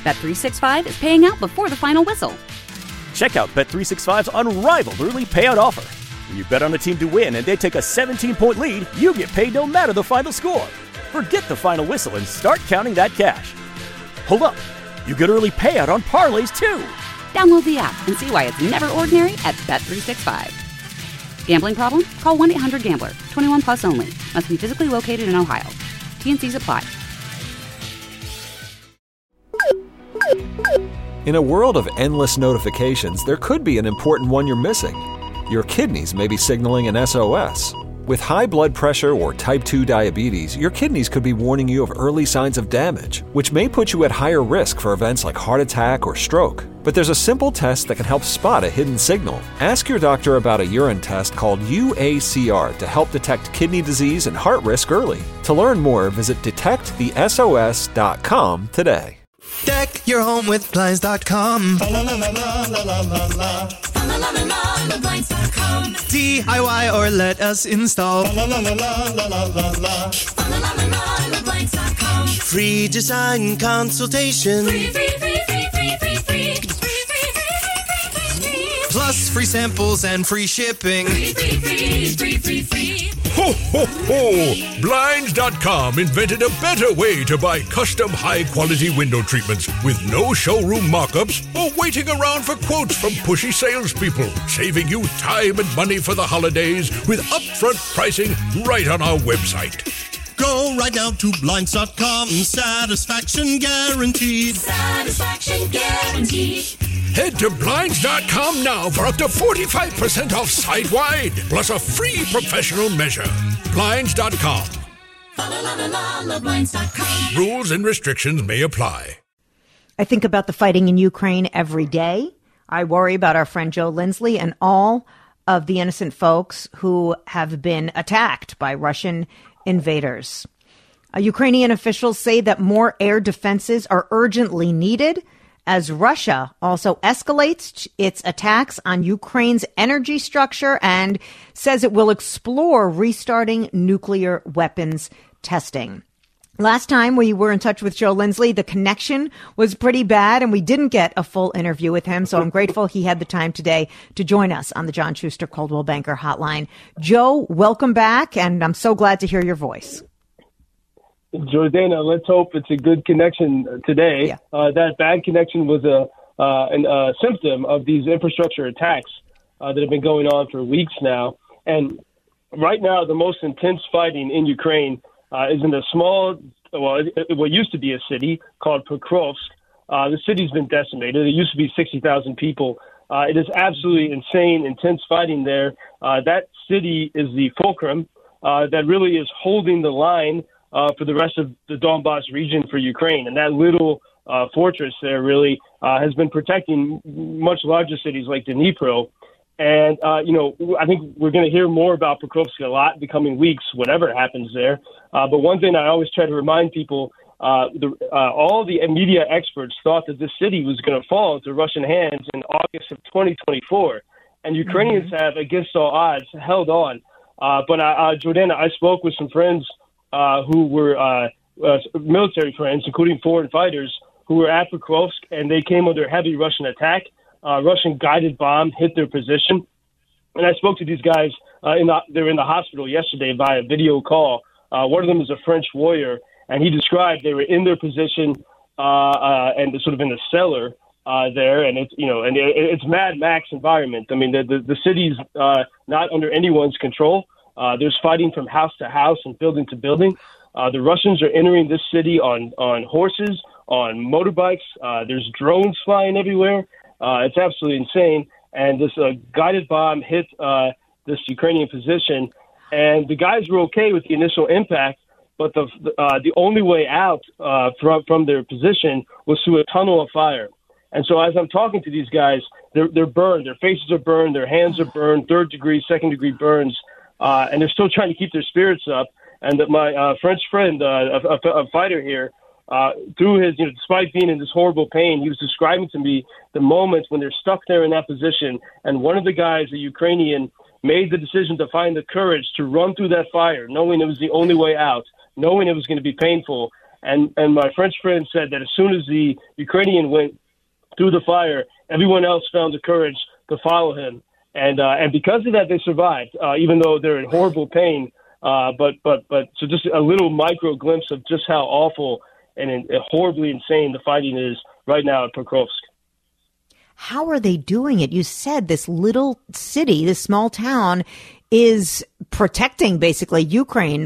Bet365 is paying out before the final whistle. Check out Bet365's unrivaled early payout offer. When you bet on a team to win and they take a 17-point lead, you get paid no matter the final score. Forget the final whistle and start counting that cash. Hold up. You get early payout on parlays, too. Download the app and see why it's never ordinary at Bet365. Gambling problem? Call 1-800-GAMBLER. 21 plus only. Must be physically located in Ohio. T&Cs apply. In a world of endless notifications, there could be an important one you're missing. Your kidneys may be signaling an SOS. With high blood pressure or type 2 diabetes, your kidneys could be warning you of early signs of damage, which may put you at higher risk for events like heart attack or stroke. But there's a simple test that can help spot a hidden signal. Ask your doctor about a urine test called UACR to help detect kidney disease and heart risk early. To learn more, visit detectthesos.com today. Deck your home with Blinds.com. DIY or let us install. Free design consultation. Plus free samples and free shipping. Ho, ho, ho! Blinds.com invented a better way to buy custom high-quality window treatments with no showroom mock-ups or waiting around for quotes from pushy salespeople, saving you time and money for the holidays with upfront pricing right on our website. Go right now to Blinds.com. Satisfaction guaranteed. Satisfaction guaranteed. Head to Blinds.com now for up to 45% off site-wide, plus a free professional measure. Blinds.com. Blinds.com. Rules and restrictions may apply. I think about the fighting in Ukraine every day. I worry about our friend Joe Lindsley and all of the innocent folks who have been attacked by Russian invaders. Ukrainian officials say that more air defenses are urgently needed as Russia also escalates its attacks on Ukraine's energy structure and says it will explore restarting nuclear weapons testing. Last time we were in touch with Joe Lindsley, the connection was pretty bad and we didn't get a full interview with him. So I'm grateful he had the time today to join us on the John Schuster Coldwell Banker Hotline. Joe, welcome back. And I'm so glad to hear your voice. Jordana, let's hope it's a good connection today. Yeah. That bad connection was a symptom of these infrastructure attacks that have been going on for weeks now. And right now, the most intense fighting in Ukraine is in a small, what used to be a city called Pokrovsk. The city's been decimated. It used to be 60,000 people. It is absolutely insane, intense fighting there. That city is the fulcrum that really is holding the line for the rest of the Donbass region for Ukraine. And that little fortress there really has been protecting much larger cities like Dnipro. And, I think we're going to hear more about Pokrovsk a lot in the coming weeks, whatever happens there. But one thing I always try to remind people, all the media experts thought that this city was going to fall into Russian hands in August of 2024. And Ukrainians have, against all odds, held on. But Jordana, I spoke with some friends who were military friends, including foreign fighters, who were at Pokrovsk, and they came under heavy Russian attack. Russian guided bomb hit their position. And I spoke to these guys. They were in the hospital yesterday via video call. One of them is a French warrior, and he described they were in their position and sort of in the cellar there. And it's Mad Max environment. I mean, the city's not under anyone's control. There's fighting from house to house and building to building. The Russians are entering this city on horses, on motorbikes. There's drones flying everywhere. It's absolutely insane. And this guided bomb hit this Ukrainian position. And the guys were okay with the initial impact, but the only way out from their position was through a tunnel of fire. And so as I'm talking to these guys, they're burned. Their faces are burned. Their hands are burned, 3rd degree, 2nd degree burns. And they're still trying to keep their spirits up. And my French friend, a fighter here, through his, despite being in this horrible pain, he was describing to me the moment when they're stuck there in that position. And one of the guys, a Ukrainian, made the decision to find the courage to run through that fire, knowing it was the only way out, knowing it was going to be painful. And my French friend said that as soon as the Ukrainian went through the fire, everyone else found the courage to follow him. And because of that, they survived, even though they're in horrible pain. But so just a little micro glimpse of just how awful and horribly insane the fighting is right now at Pokrovsk. How are they doing it? You said this little city, this small town, is protecting basically Ukraine,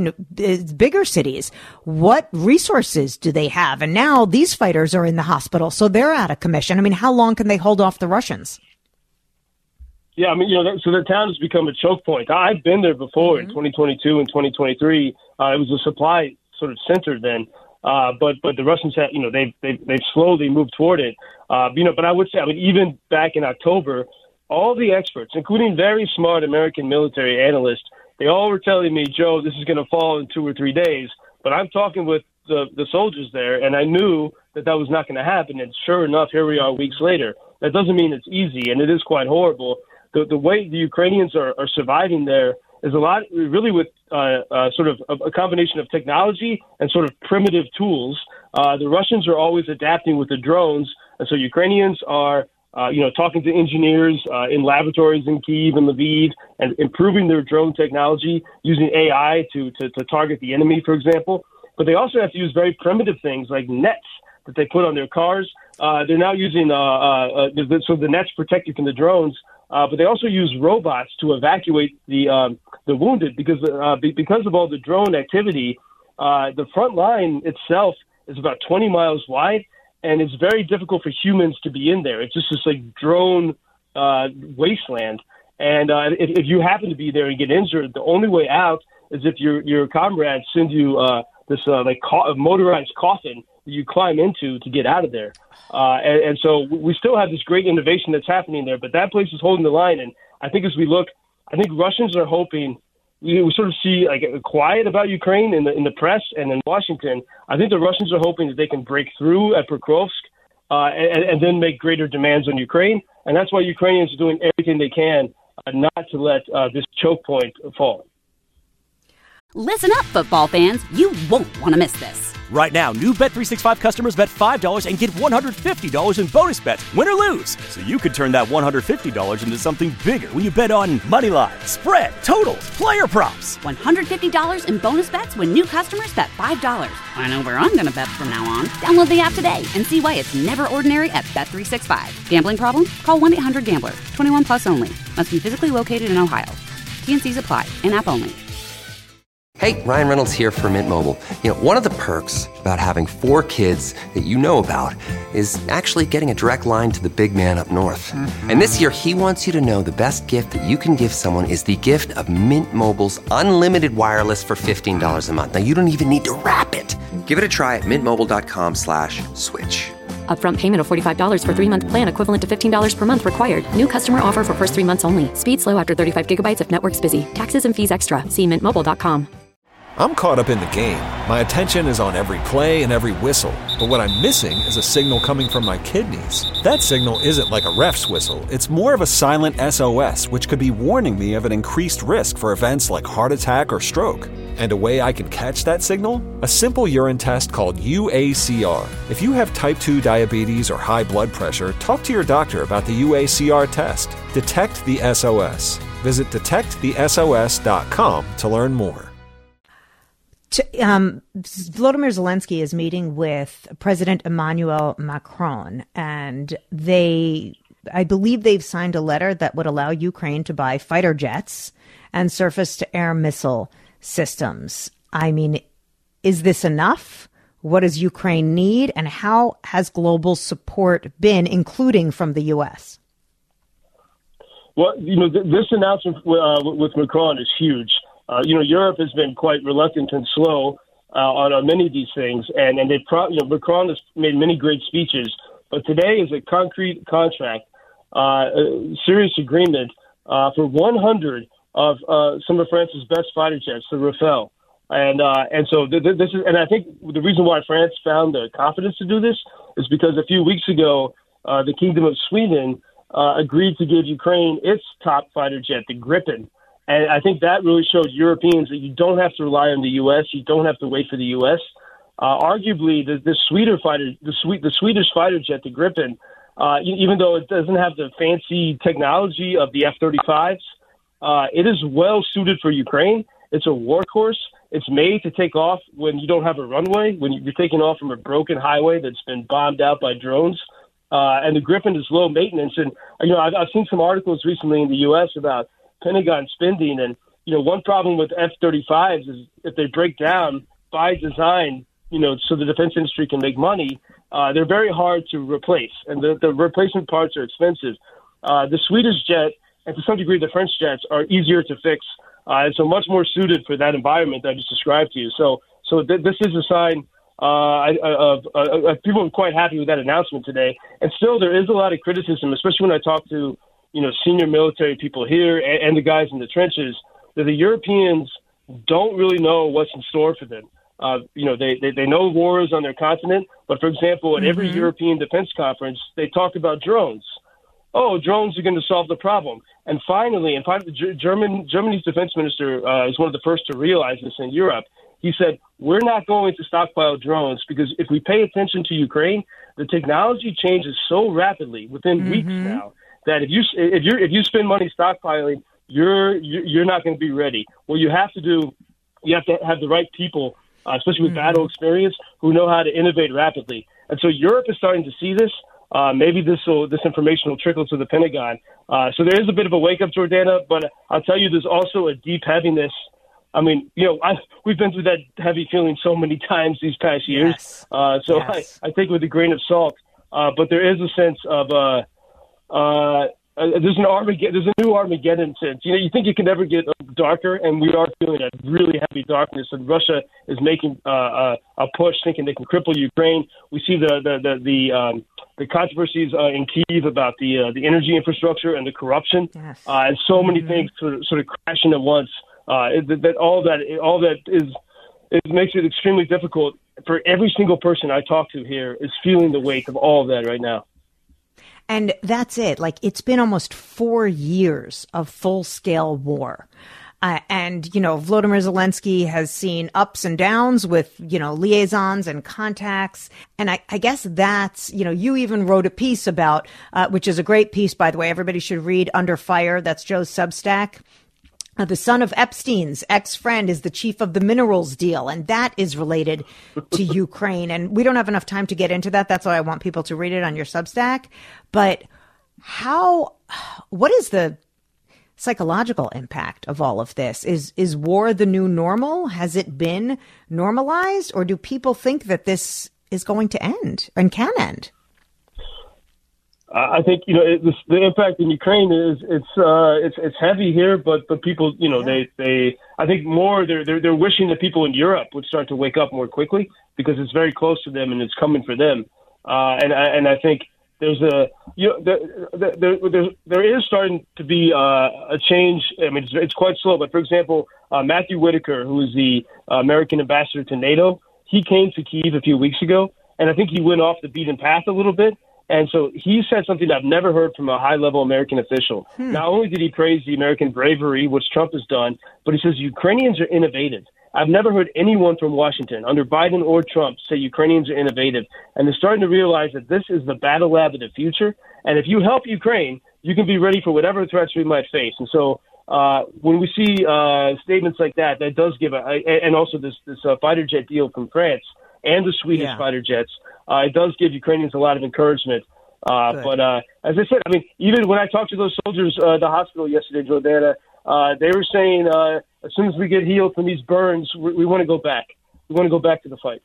bigger cities. What resources do they have? And now these fighters are in the hospital, so they're out of commission. I mean, how long can they hold off the Russians? Yeah, I mean, so the town has become a choke point. I've been there before in 2022 and 2023. It was a supply sort of center then, but the Russians have, they've slowly moved toward it. But I would say, even back in October, all the experts, including very smart American military analysts, they all were telling me, Joe, this is going to fall in 2 or 3 days. But I'm talking with the soldiers there, and I knew that was not going to happen. And sure enough, here we are weeks later. That doesn't mean it's easy, and it is quite horrible. The way the Ukrainians are surviving there is a lot really with sort of a combination of technology and sort of primitive tools. The Russians are always adapting with the drones, and so Ukrainians are talking to engineers in laboratories in Kyiv and Lviv and improving their drone technology using AI to target the enemy, for example. But they also have to use very primitive things like nets that they put on their cars. They're now using so the nets protect you from the drones. But they also use robots to evacuate the wounded because of all the drone activity. The front line itself is about 20 miles wide, and it's very difficult for humans to be in there. It's just this like drone wasteland. And if you happen to be there and get injured, the only way out is if your comrades send you this motorized coffin that you climb into to get out of there. And so we still have this great innovation that's happening there, but that place is holding the line. And I think as we look, I think Russians are hoping, we sort of see like a quiet about Ukraine in the press and in Washington. I think the Russians are hoping that they can break through at Pokrovsk and then make greater demands on Ukraine. And that's why Ukrainians are doing everything they can not to let this choke point fall. Listen up, football fans. You won't want to miss this. Right now, new Bet365 customers bet $5 and get $150 in bonus bets, win or lose. So you could turn that $150 into something bigger when you bet on money line, spread, totals, player props. $150 in bonus bets when new customers bet $5. I know where I'm going to bet from now on. Download the app today and see why it's never ordinary at Bet365. Gambling problem? Call 1-800-GAMBLER. 21 plus only. Must be physically located in Ohio. T&Cs apply. In-app only. Hey, Ryan Reynolds here for Mint Mobile. You know, one of the perks about having 4 kids that you know about is actually getting a direct line to the big man up north. Mm-hmm. And this year, he wants you to know the best gift that you can give someone is the gift of Mint Mobile's unlimited wireless for $15 a month. Now, you don't even need to wrap it. Give it a try at mintmobile.com/switch. Upfront payment of $45 for 3-month plan equivalent to $15 per month required. New customer offer for first 3 months only. Speed slow after 35 gigabytes if network's busy. Taxes and fees extra. See mintmobile.com. I'm caught up in the game. My attention is on every play and every whistle. But what I'm missing is a signal coming from my kidneys. That signal isn't like a ref's whistle. It's more of a silent SOS, which could be warning me of an increased risk for events like heart attack or stroke. And a way I can catch that signal? A simple urine test called UACR. If you have type 2 diabetes or high blood pressure, talk to your doctor about the UACR test. Detect the SOS. Visit detectthesos.com to learn more. Volodymyr Zelensky is meeting with President Emmanuel Macron, and I believe they've signed a letter that would allow Ukraine to buy fighter jets and surface-to-air missile systems. I mean, is this enough? What does Ukraine need, and how has global support been, including from the U.S.? Well, this announcement with Macron is huge. Europe has been quite reluctant and slow on many of these things, and Macron has made many great speeches, but today is a concrete contract, a serious agreement for 100 of some of France's best fighter jets, the Rafale, and so this is, and I think the reason why France found the confidence to do this is because a few weeks ago, the Kingdom of Sweden agreed to give Ukraine its top fighter jet, the Gripen. And I think that really showed Europeans that you don't have to rely on the U.S. You don't have to wait for the U.S. Arguably, the Swedish fighter jet, the Gripen, even though it doesn't have the fancy technology of the F-35s, it is well suited for Ukraine. It's a workhorse. It's made to take off when you don't have a runway, when you're taking off from a broken highway that's been bombed out by drones. And the Gripen is low maintenance. And, I've seen some articles recently in the U.S. about Pentagon spending. And, one problem with F-35s is if they break down by design, so the defense industry can make money, they're very hard to replace. And the replacement parts are expensive. The Swedish jet, and to some degree the French jets, are easier to fix. And so much more suited for that environment that I just described to you. So this is a sign of people are quite happy with that announcement today. And still, there is a lot of criticism, especially when I talk to senior military people here and the guys in the trenches, that the Europeans don't really know what's in store for them. They know war is on their continent, but for example, at every European defense conference, they talk about drones. Oh, drones are going to solve the problem. And finally, Germany's defense minister is one of the first to realize this in Europe. He said, we're not going to stockpile drones because if we pay attention to Ukraine, the technology changes so rapidly within weeks now that if you spend money stockpiling, you're not going to be ready. What you have to do, you have to have the right people, especially with battle experience, who know how to innovate rapidly. And so Europe is starting to see this. Maybe this information will trickle to the Pentagon. So there is a bit of a wake-up, Jordana, but I'll tell you there's also a deep heaviness. I mean, we've been through that heavy feeling so many times these past years. Yes. I take it with a grain of salt. But there is a sense of there's a new Armageddon sense. You think it can never get darker, and we are feeling a really heavy darkness. And Russia is making a push, thinking they can cripple Ukraine. We see the controversies in Kyiv about the energy infrastructure and the corruption, and so many things sort of crashing at once. It makes it extremely difficult for every single person I talk to here is feeling the weight of all of that right now. And that's it. Like, it's been almost 4 years of full-scale war. And Volodymyr Zelensky has seen ups and downs with, liaisons and contacts. And I guess that's, you even wrote a piece about, which is a great piece, by the way. Everybody should read Under Fire. That's Joe's Substack. The son of Epstein's ex-friend is the chief of the minerals deal, and that is related to Ukraine. And we don't have enough time to get into that. That's why I want people to read it on your Substack. But what is the psychological impact of all of this? Is war the new normal? Has it been normalized? Or do people think that this is going to end and can end? I think the impact in Ukraine is it's heavy here, but people they I think more they're wishing that people in Europe would start to wake up more quickly because it's very close to them and it's coming for them. And I think there's there is starting to be a change. I mean, it's quite slow, but for example, Matthew Whitaker, who is the American ambassador to NATO, he came to Kyiv a few weeks ago, and I think he went off the beaten path a little bit. And so he said something I've never heard from a high-level American official. Not only did he praise the American bravery, which Trump has done, but he says Ukrainians are innovative. I've never heard anyone from Washington, under Biden or Trump, say Ukrainians are innovative. And they're starting to realize that this is the battle lab of the future. And if you help Ukraine, you can be ready for whatever threats we might face. And so when we see statements like that, that does give and also this fighter jet deal from France and the Swedish fighter jets, it does give Ukrainians a lot of encouragement. But as I said, I mean, even when I talked to those soldiers at the hospital yesterday, Jordana, they were saying as soon as we get healed from these burns, we want to go back. We want to go back to the fight.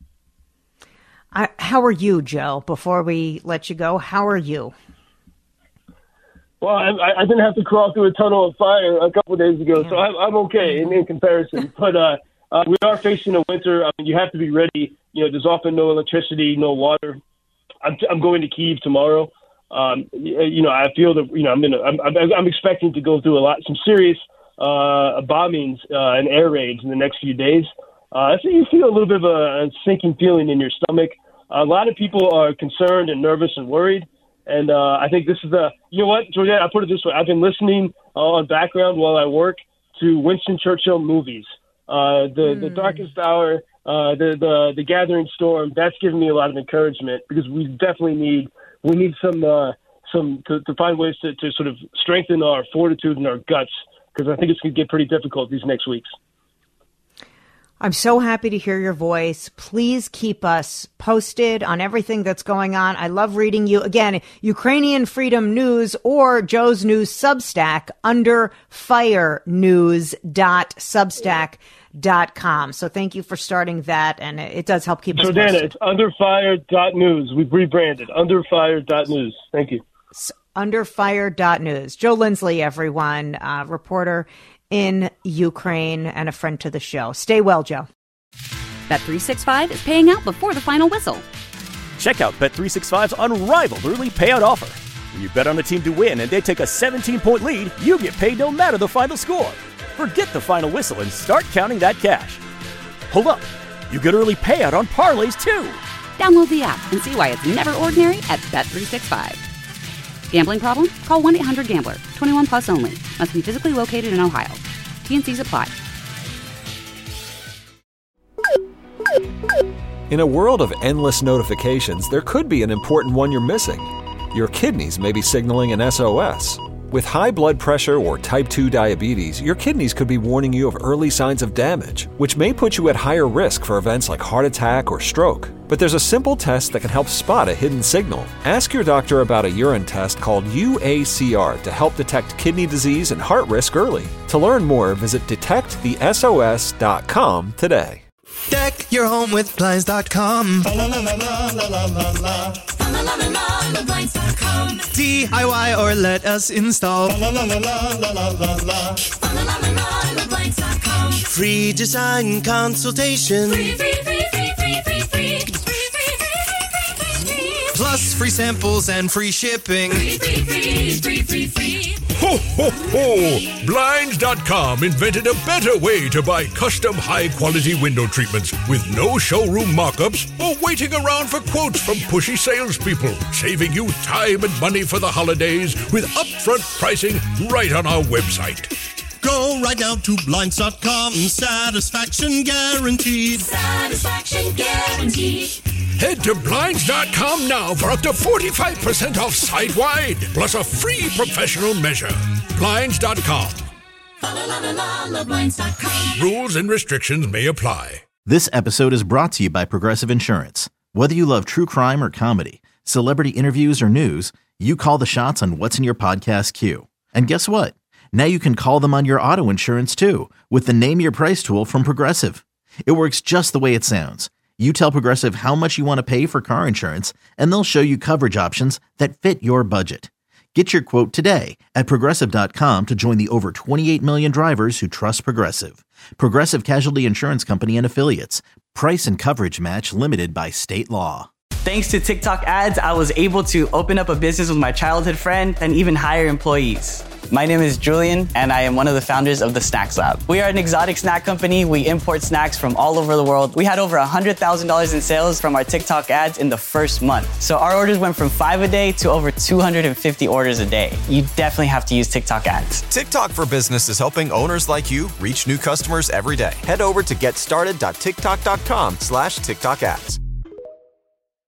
How are you, Joe? Before we let you go, how are you? Well, I didn't have to crawl through a tunnel of fire a couple of days ago, so I'm okay in comparison. But we are facing a winter. I mean, you have to be ready. There's often no electricity, no water. I'm going to Kyiv tomorrow. I feel that I'm expecting to go through some serious bombings and air raids in the next few days. So you feel a little bit of a sinking feeling in your stomach. A lot of people are concerned and nervous and worried. And I think this is you know what, Georgette, I'll put it this way. I've been listening on background while I work to Winston Churchill movies. The Darkest Hour, the gathering storm, that's given me a lot of encouragement because we definitely need to find ways to sort of strengthen our fortitude and our guts, because I think it's going to get pretty difficult these next weeks. I'm so happy to hear your voice. Please keep us posted on everything that's going on. I love reading you. Again, Ukrainian Freedom News or Joe's News Substack, underfirenews.substack.com. So thank you for starting that, and it does help keep us posted. Jordana, it's underfire.news. We've rebranded, underfire.news. Thank you. Underfire.news. Joe Lindsley, everyone, reporter in Ukraine and a friend to the show. Stay well, Joe. Bet365 is paying out before the final whistle. Check out Bet365's unrivaled early payout offer. When you bet on a team to win and they take a 17-point lead, you get paid no matter the final score. Forget the final whistle and start counting that cash. Hold up. You get early payout on parlays, too. Download the app and see why it's never ordinary at Bet365. Gambling problem? Call 1-800-GAMBLER. 21 plus only. Must be physically located in Ohio. T&Cs apply. In a world of endless notifications, there could be an important one you're missing. Your kidneys may be signaling an SOS. With high blood pressure or type 2 diabetes, your kidneys could be warning you of early signs of damage, which may put you at higher risk for events like heart attack or stroke. But there's a simple test that can help spot a hidden signal. Ask your doctor about a urine test called UACR to help detect kidney disease and heart risk early. To learn more, visit detectthesos.com today. Deck your home with Blinds.com. DIY or let us install. Free design consultation. Plus free samples and free shipping. Ho, ho, ho! Blinds.com invented a better way to buy custom high-quality window treatments with no showroom mock-ups or waiting around for quotes from pushy salespeople, saving you time and money for the holidays with upfront pricing right on our website. Go right now to Blinds.com. Satisfaction guaranteed. Satisfaction guaranteed. Head to Blinds.com now for up to 45% off site-wide, plus a free professional measure. Blinds.com. Blinds.com. Rules and restrictions may apply. This episode is brought to you by Progressive Insurance. Whether you love true crime or comedy, celebrity interviews or news, you call the shots on what's in your podcast queue. And guess what? Now you can call them on your auto insurance too with the Name Your Price tool from Progressive. It works just the way it sounds. You tell Progressive how much you want to pay for car insurance, and they'll show you coverage options that fit your budget. Get your quote today at Progressive.com to join the over 28 million drivers who trust Progressive. Progressive Casualty Insurance Company and Affiliates. Price and coverage match limited by state law. Thanks to TikTok ads, I was able to open up a business with my childhood friend and even hire employees. My name is Julian, and I am one of the founders of the Snacks Lab. We are an exotic snack company. We import snacks from all over the world. We had over $100,000 in sales from our TikTok ads in the first month. So our orders went from 5 a day to over 250 orders a day. You definitely have to use TikTok ads. TikTok for Business is helping owners like you reach new customers every day. Head over to getstarted.tiktok.com/TikTok ads.